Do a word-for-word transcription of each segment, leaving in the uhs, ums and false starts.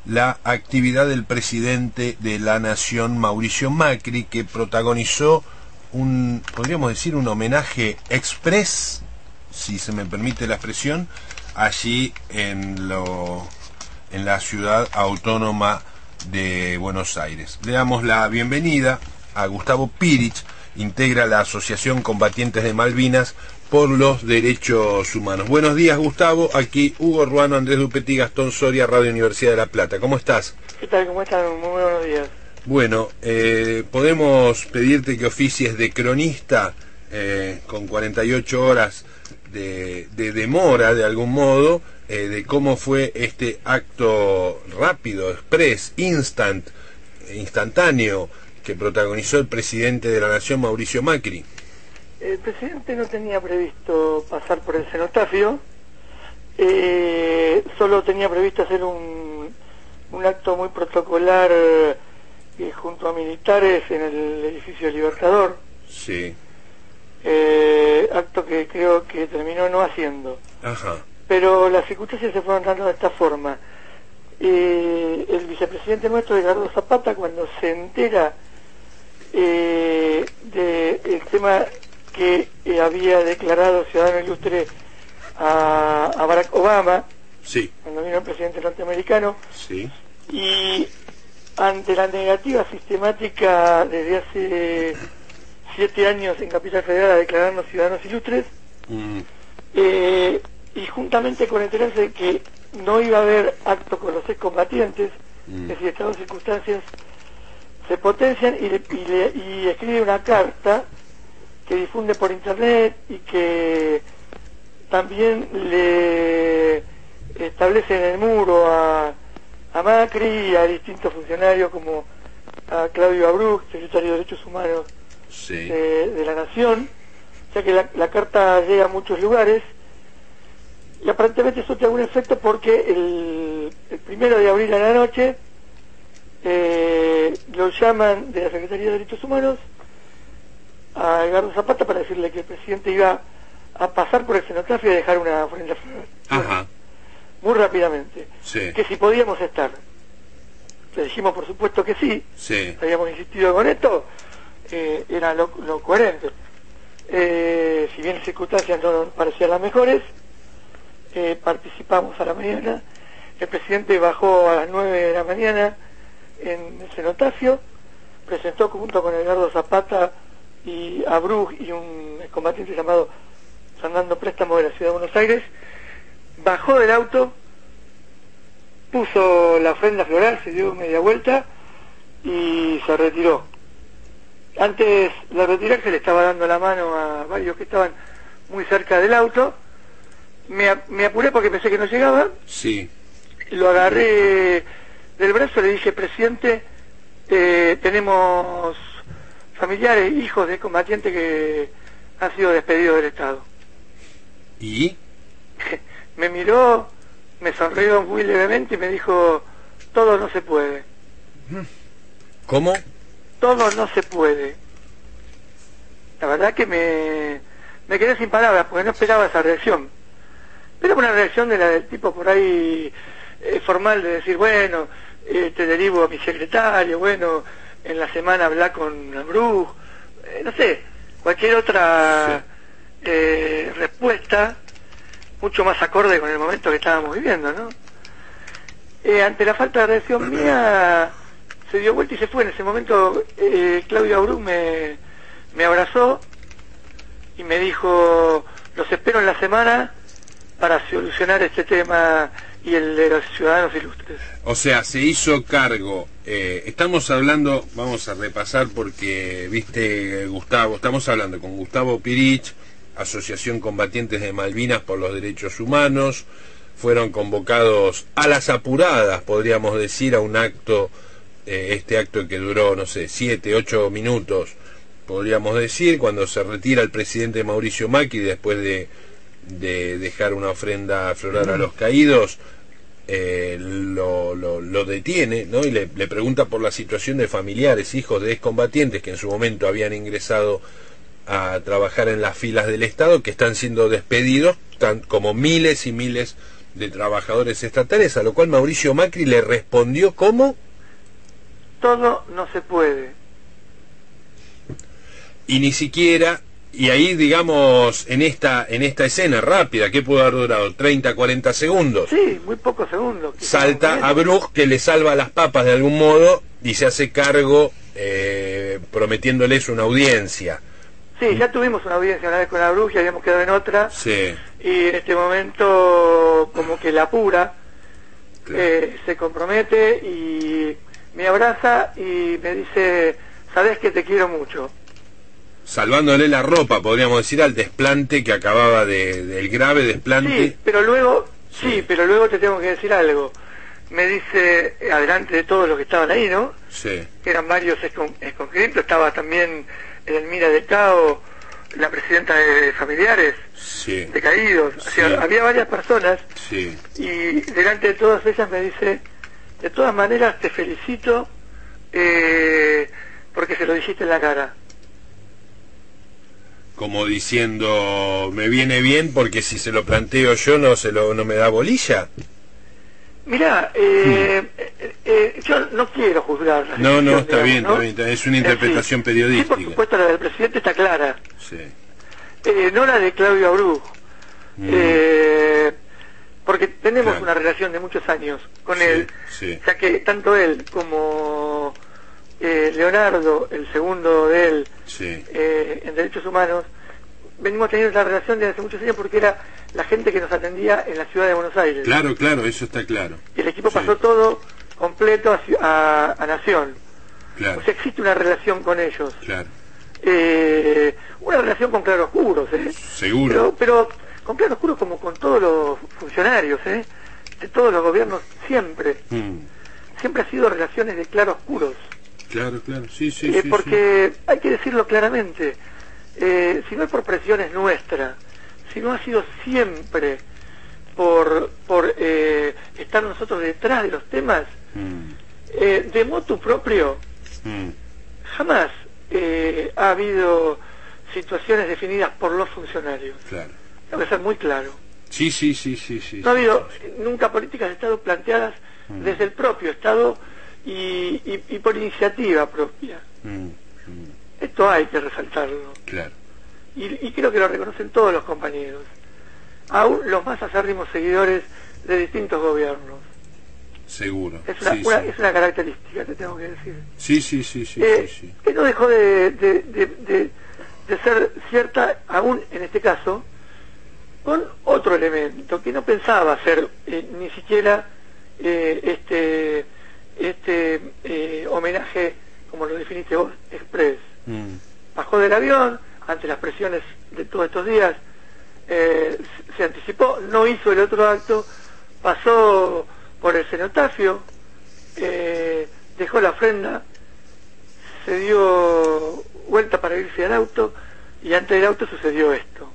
la actividad del presidente de la Nación, Mauricio Macri, que protagonizó un, podríamos decir, un homenaje express, si se me permite la expresión, allí en, lo, en la ciudad autónoma de Buenos Aires. Le damos la bienvenida a Gustavo Pirich, integra la Asociación Combatientes de Malvinas por los Derechos Humanos. Buenos días, Gustavo. Aquí Hugo Ruano, Andrés Dupetti, Gastón Soria, Radio Universidad de La Plata. ¿Cómo estás? ¿Qué tal? ¿Cómo están? Muy buenos días. Bueno, eh, podemos pedirte que oficies de cronista eh, con cuarenta y ocho horas de, de demora, de algún modo, eh, de cómo fue este acto rápido, express, instant, instantáneo, que protagonizó el presidente de la Nación, Mauricio Macri. El presidente no tenía previsto pasar por el cenotafio, eh, solo tenía previsto hacer un, un acto muy protocolar eh, junto a militares en el edificio Libertador. Sí. Eh, acto que creo que terminó no haciendo. Ajá. Pero las circunstancias se fueron dando de esta forma. Eh, el vicepresidente nuestro, Edgardo Zapata, cuando se entera eh, del tema que eh, había declarado ciudadano ilustre a, a Barack Obama, sí, cuando vino el presidente norteamericano, sí, y ante la negativa sistemática desde hace siete años en Capital Federal a declararnos ciudadanos ilustres, mm. eh, y juntamente con enterarse de que no iba a haber acto con los excombatientes, mm. es decir, estas dos circunstancias se potencian y, le, y, le, y escribe una carta que difunde por internet y que también le establece en el muro a, a Macri y a distintos funcionarios como a Claudio Abruz, secretario de Derechos Humanos sí. de, de la Nación, o sea que la, la carta llega a muchos lugares y aparentemente eso tiene algún efecto porque el, el primero de abril a la noche eh, lo llaman de la Secretaría de Derechos Humanos a Edgardo Zapata para decirle que el presidente iba a pasar por el cenotafio y a dejar una ofrenda floral. Ajá. Muy rápidamente. Sí. Que si podíamos estar. Le dijimos por supuesto que sí. Sí. Habíamos insistido con esto. Eh, era lo, lo coherente. Eh, si bien las circunstancias no nos parecían las mejores, eh, participamos a la mañana. El presidente bajó a las nueve de la mañana en el cenotafio, presentó junto con Edgardo Zapata y a Bruj y un combatiente llamado Fernando Préstamo de la Ciudad de Buenos Aires, bajó del auto, puso la ofrenda floral, se dio media vuelta y se retiró. Antes de retirarse le estaba dando la mano a varios que estaban muy cerca del auto. Me, me apuré porque pensé que no llegaba. Sí. Lo agarré del brazo, le dije, presidente, eh, tenemos familiares, hijos de combatientes que han sido despedidos del Estado. ¿Y? Me miró, me sonrió muy levemente y me dijo, todo no se puede. ¿Cómo? Todo no se puede. La verdad que me, me quedé sin palabras porque no esperaba esa reacción. Pero una reacción de la del tipo por ahí eh, formal de decir, bueno, eh, te derivo a mi secretario, bueno, en la semana hablar con Abruz, eh, no sé, cualquier otra sí. eh, respuesta mucho más acorde con el momento que estábamos viviendo, ¿no? Eh, ante la falta de reacción mía, se dio vuelta y se fue. En ese momento eh, Claudio Abruz me, me abrazó y me dijo, los espero en la semana para solucionar este tema y el de los ciudadanos ilustres. O sea, se hizo cargo. Eh, estamos hablando, vamos a repasar porque, viste, Gustavo, estamos hablando con Gustavo Pirich, Asociación Combatientes de Malvinas por los Derechos Humanos. Fueron convocados a las apuradas, podríamos decir, a un acto, eh, este acto que duró, no sé, siete, ocho minutos, podríamos decir, cuando se retira el presidente Mauricio Macri después de, de dejar una ofrenda floral a los caídos. Eh, lo, lo, lo detiene, ¿no? Y le, le pregunta por la situación de familiares, hijos de excombatientes que en su momento habían ingresado a trabajar en las filas del Estado, que están siendo despedidos, tan, como miles y miles de trabajadores estatales, a lo cual Mauricio Macri le respondió ¿cómo? Todo no se puede. Y ni siquiera, y ahí digamos, en esta en esta escena rápida, ¿qué pudo haber durado? treinta, cuarenta segundos. Sí, muy pocos segundos. Salta a Bruch, que le salva las papas de algún modo, y se hace cargo eh, prometiéndoles una audiencia. Sí, ya tuvimos una audiencia una vez con la Bruch, ya habíamos quedado en otra. Sí. Y en este momento como que la apura, Claro. eh, se compromete y me abraza y me dice, sabes que te quiero mucho. Salvándole la ropa, podríamos decir, al desplante que acababa de, del grave desplante. Sí, pero luego, sí. Sí. pero luego te tengo que decir algo. Me dice, eh, adelante de todos los que estaban ahí, ¿no? Sí. Que eran varios exconscriptos, estaba también Edelmira del Cao, la presidenta de Familiares, Sí. decaídos, o sea, Sí. había varias personas, Sí. y delante de todas ellas me dice, de todas maneras te felicito, eh, porque se lo dijiste en la cara. Como diciendo, me viene bien porque si se lo planteo yo no se lo no me da bolilla. Mirá, eh, eh, eh, yo no quiero juzgar la No, no, decisión, está bien, digamos, ¿no? está bien, es una interpretación Sí, periodística. por supuesto la del presidente está clara, Sí. eh, no la de Claudio Abreu, Mm. eh, porque tenemos Claro. una relación de muchos años con Sí, él, sí. ya que tanto él como eh, Leonardo, el segundo de él, Sí. eh, en Derechos Humanos, venimos teniendo esa relación desde hace muchos años porque era la gente que nos atendía en la ciudad de Buenos Aires. Claro, claro, eso está claro. Y el equipo Sí. pasó todo completo a, Ciu- a, a Nación. Claro, O sea, existe una relación con ellos. claro. Eh, una relación con claroscuros, ¿eh? Seguro. Pero, pero con claroscuros como con todos los funcionarios, ¿eh? De todos los gobiernos, siempre. Mm. Siempre ha sido relaciones de claroscuros. Claro, claro, sí, sí, Eh, sí. porque hay que decirlo claramente, eh, si no es por presiones nuestras, si no ha sido siempre por, por eh, estar nosotros detrás de los temas, Sí. Mm. eh, de motu propio, Mm. jamás eh, ha habido situaciones definidas por los funcionarios. Claro. Tengo que ser muy claro. Sí, sí, sí, sí, sí. No ha sí, habido sí, sí. nunca políticas de Estado planteadas Mm. desde el propio Estado y, y, y por iniciativa propia. Mm. Mm. Esto hay que resaltarlo. Claro. Y, y creo que lo reconocen todos los compañeros, aún los más acérrimos seguidores de distintos gobiernos. Seguro. Es una, Sí, una- sí. es una característica, te tengo que decir. Sí, sí, sí, sí, Eh, sí, sí. Que no dejó de, de, de, de- de ser cierta, aún en este caso, con otro elemento que no pensaba ser eh, ni siquiera eh, este, este eh, homenaje, como lo definiste vos, express. Mm. Bajó del avión, ante las presiones de todos estos días, eh, se anticipó, no hizo el otro acto, pasó por el cenotafio, eh, dejó la ofrenda, se dio vuelta para irse al auto, y antes del auto sucedió esto.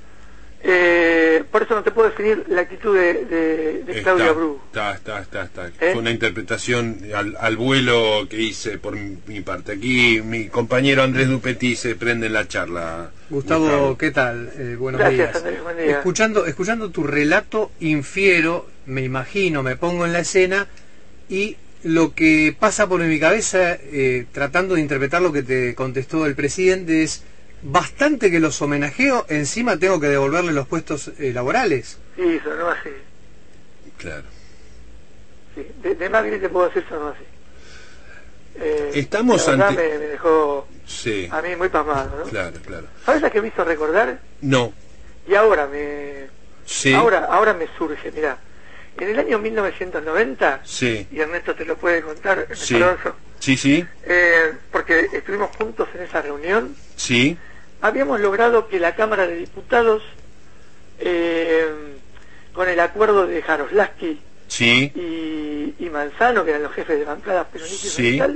Eh, por eso no te puedo definir la actitud de, de, de Claudia Está, Abreu. está, está, está, está. ¿Eh? Fue una interpretación al, al vuelo que hice por mi, mi parte. Aquí mi compañero Andrés Dupetit se prende en la charla. Gustavo, ¿qué tal? Eh, buenos Gracias, días. Andrés, buen día. Escuchando, escuchando tu relato, infiero, me imagino, me pongo en la escena y lo que pasa por mi cabeza, eh, tratando de interpretar lo que te contestó el presidente, es bastante que los homenajeo, encima tengo que devolverle los puestos eh, laborales. Sí, sonó así. Claro. Sí. De, de Macri te puedo decir sonó así. Eh, Estamos la verdad ante- me, me dejó Sí, a mí muy pasmado, ¿no? claro, claro. ¿Sabes la que me hizo recordar? No, Y ahora me... sí, Ahora, ahora me surge, mirá. En el año mil novecientos noventa, sí, y Ernesto te lo puede contar, Ernesto sí, Alonso, sí, sí, eh, porque estuvimos juntos en esa reunión, sí, habíamos logrado que la Cámara de Diputados, eh, con el acuerdo de Jaroslaski sí, y, y Manzano, que eran los jefes de bancadas peronistas Sí. y tal,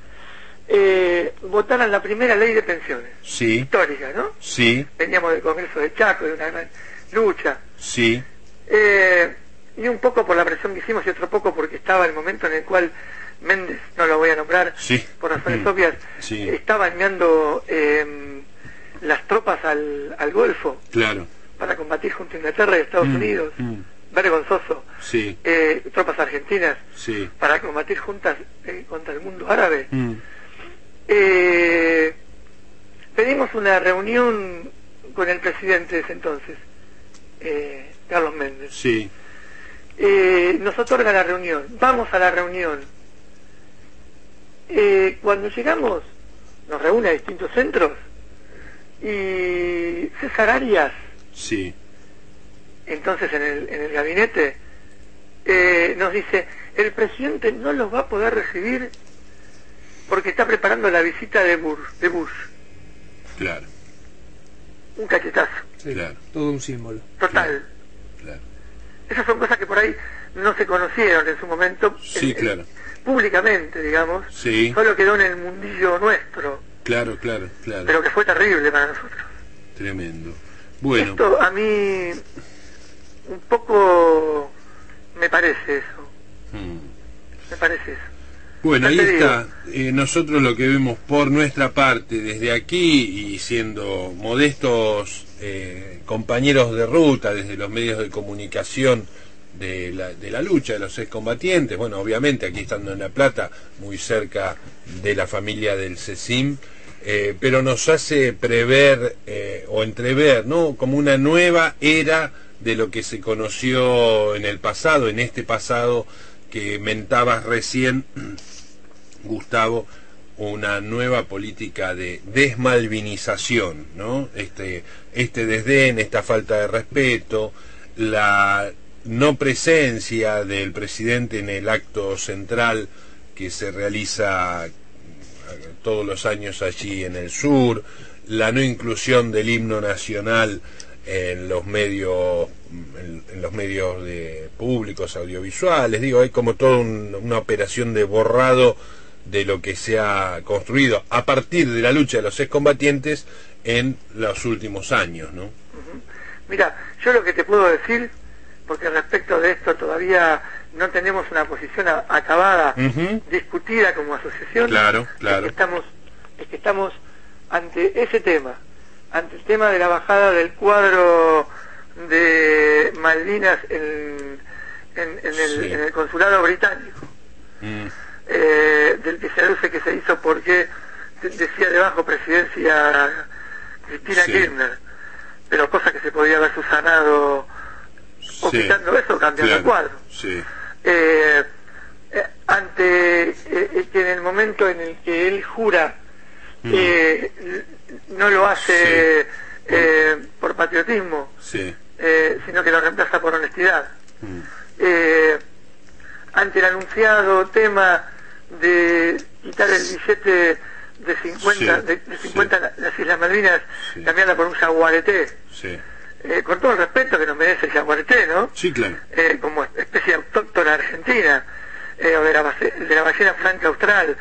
eh, votaran la primera ley de pensiones, sí, histórica, ¿no? sí, Veníamos del Congreso de Chaco, de una gran lucha, sí, eh, y un poco por la presión que hicimos y otro poco porque estaba el momento en el cual Méndez, no lo voy a nombrar sí, por razones Mm. obvias, Sí. estaba enviando eh, las tropas al, al Golfo claro. para combatir junto a Inglaterra y Estados Mm, Unidos mm. vergonzoso, sí. eh, tropas argentinas sí. para combatir juntas eh, contra el mundo árabe. Mm. Eh, pedimos una reunión con el presidente de ese entonces, eh, Carlos Méndez. Sí. Eh, nos otorga la reunión, vamos a la reunión. Eh, cuando llegamos, nos reúne a distintos centros y César Arias, sí. entonces en el, en el gabinete, eh, nos dice, el presidente no los va a poder recibir porque está preparando la visita de Bush. De Bush. Claro. Un cachetazo. Sí, claro. Todo un símbolo. Total. Claro. Claro. Esas son cosas que por ahí no se conocieron en su momento. Sí, en, claro. En, públicamente, digamos. Sí. Solo quedó en el mundillo nuestro. Claro, claro, claro. Pero que fue terrible para nosotros. Tremendo. Bueno. Esto a mí un poco me parece eso. Mm. Me parece eso. Bueno, ahí Ya te está. Eh, nosotros lo que vemos por nuestra parte desde aquí y siendo modestos eh, compañeros de ruta desde los medios de comunicación de la, de la lucha de los excombatientes, bueno, obviamente aquí estando en La Plata, muy cerca de la familia del CECIM, eh, pero nos hace prever eh, o entrever, ¿no?, como una nueva era de lo que se conoció en el pasado, en este pasado que mentabas recién, Gustavo, una nueva política de desmalvinización, ¿no? Este, este desdén, esta falta de respeto, la no presencia del presidente en el acto central que se realiza todos los años allí en el sur, la no inclusión del himno nacional en los medios en, en los medios de públicos audiovisuales, digo, hay como toda un, una operación de borrado de lo que se ha construido a partir de la lucha de los excombatientes en los últimos años, ¿no? Uh-huh. Mira, yo lo que te puedo decir, porque respecto de esto todavía no tenemos una posición a, acabada, uh-huh. discutida como asociación, claro, claro. Es que estamos, es que estamos ante ese tema, ante el tema de la bajada del cuadro de Malvinas en, en, en, el, sí. en el consulado británico, mm. eh, del que se aduce que se hizo porque decía debajo presidencia Cristina sí. Kirchner, pero cosa que se podía haber subsanado sí. o quitando eso, cambiando claro. el cuadro. Sí. Eh, eh, ante eh, que en el momento en el que él jura mm. eh, no lo hace sí. eh, por patriotismo, sí. eh, sino que lo reemplaza por honestidad. Mm. Eh, ante el anunciado tema de quitar el billete de cincuenta, sí. de, de cincuenta sí. las Islas Malvinas, sí. cambiarla por un jaguareté, sí. eh, con todo el respeto que nos merece el jaguareté, ¿no? Sí, claro. Eh, como especie autóctona argentina, eh, o de la, de la ballena franca austral.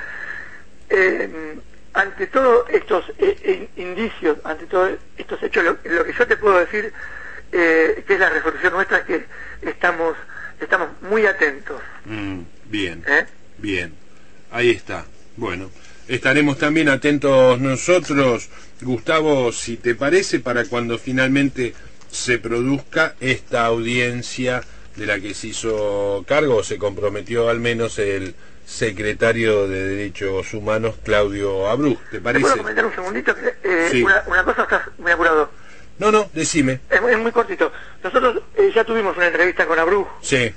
Eh, ante todos estos eh, indicios, ante todos estos hechos, lo, lo que yo te puedo decir, eh, que es la resolución nuestra, es que estamos estamos muy atentos. Mm, bien, ¿Eh? bien, ahí está. Bueno, estaremos también atentos nosotros, Gustavo, si te parece, para cuando finalmente se produzca esta audiencia de la que se hizo cargo, o se comprometió al menos el secretario de Derechos Humanos, Claudio Abruz. ¿Te parece? ¿Te puedo comentar un segundito? Eh, sí. una, una cosa, estás muy apurado. No, no, decime. Es, es muy cortito. Nosotros eh, ya tuvimos una entrevista con Abruz. Sí.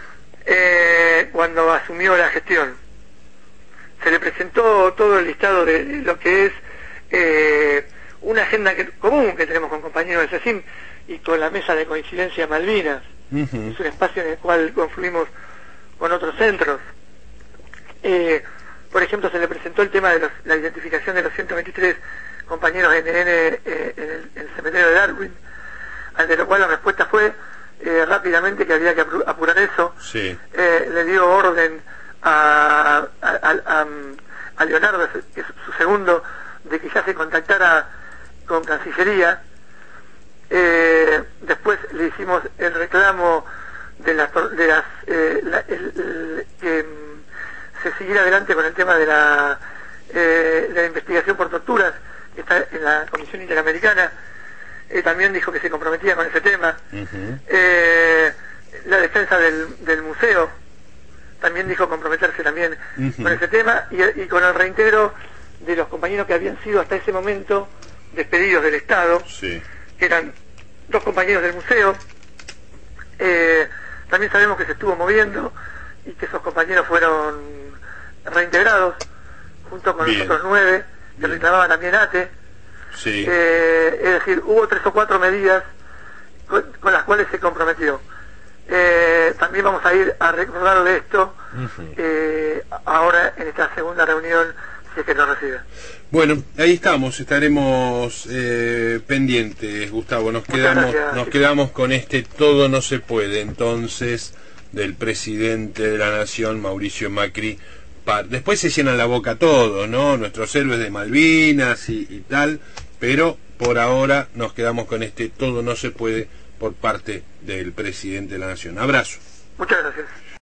Eh, cuando asumió la gestión. Se le presentó todo el listado de lo que es eh, una agenda que, común que tenemos con compañeros del CECIM y con la mesa de coincidencia Malvinas. Uh-huh. Es un espacio en el cual confluimos con otros centros. Eh, por ejemplo, se le presentó el tema de los, la identificación de los ciento veintitrés compañeros N N eh, en, el, en el cementerio de Darwin, ante lo cual la respuesta fue eh, rápidamente que había que apurar eso. Sí. Eh, le dio orden a, a, a, a Leonardo, que es su segundo, de que ya se contactara con Cancillería. Eh, después le hicimos el reclamo de las, de las eh, la, el, el, que se siguiera adelante con el tema de la, eh, la investigación por torturas que está en la Comisión Interamericana. Eh, también dijo que se comprometía con ese tema. Uh-huh. eh, la defensa del, del museo, también dijo comprometerse también uh-huh. con ese tema, y, y con el reintegro de los compañeros que habían sido hasta ese momento despedidos del Estado, sí. que eran dos compañeros del museo. Eh, también sabemos que se estuvo moviendo y que esos compañeros fueron reintegrados junto con Bien. los otros nueve que Bien. reclamaban también A T E. Sí. Eh, es decir, hubo tres o cuatro medidas con, con las cuales se comprometió. Eh, también vamos a ir a recordarle esto uh-huh. eh, ahora en esta segunda reunión, si es que nos recibe. Bueno, ahí estamos, estaremos eh, pendientes, Gustavo. Nos Muchas quedamos, gracias, nos sí. quedamos con este todo no se puede, entonces, del presidente de la Nación, Mauricio Macri. Pa- Después se llenan la boca todos, ¿no? Nuestros héroes de Malvinas y, y tal, pero por ahora nos quedamos con este todo no se puede por parte del presidente de la Nación. Abrazo. Muchas gracias.